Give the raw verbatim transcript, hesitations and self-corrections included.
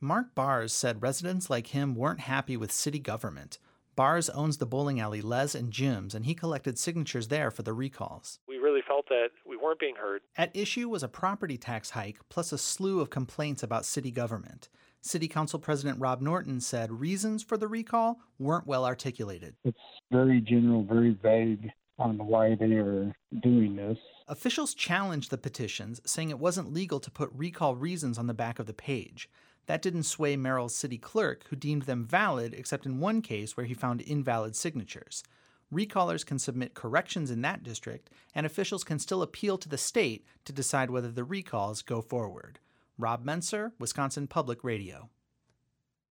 Mark Bars said residents like him weren't happy with city government. Bars owns the bowling alley Les and Jim's, and he collected signatures there for the recalls. We really felt that we weren't being heard. At issue was a property tax hike, plus a slew of complaints about city government. City Council President Rob Norton said reasons for the recall weren't well articulated. It's very general, very vague on why they are doing this. Officials challenged the petitions, saying it wasn't legal to put recall reasons on the back of the page. That didn't sway Merrill's city clerk, who deemed them valid, except in one case where he found invalid signatures. Recallers can submit corrections in that district, and officials can still appeal to the state to decide whether the recalls go forward. Rob Menser, Wisconsin Public Radio.